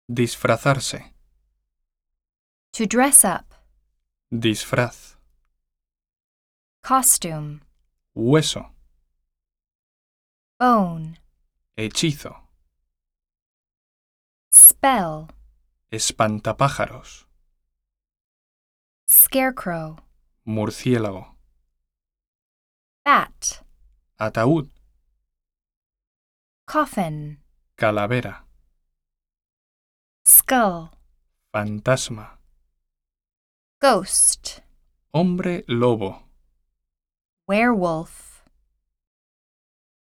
Disfrazarse. To dress up. Disfraz. Costume. Hueso. Bone. Hechizo. Spell. Espantapájaros. Scarecrow. Murciélago. Bat. Ataúd. Coffin. Calavera. Skull. Fantasma. Ghost. Hombre lobo. Werewolf.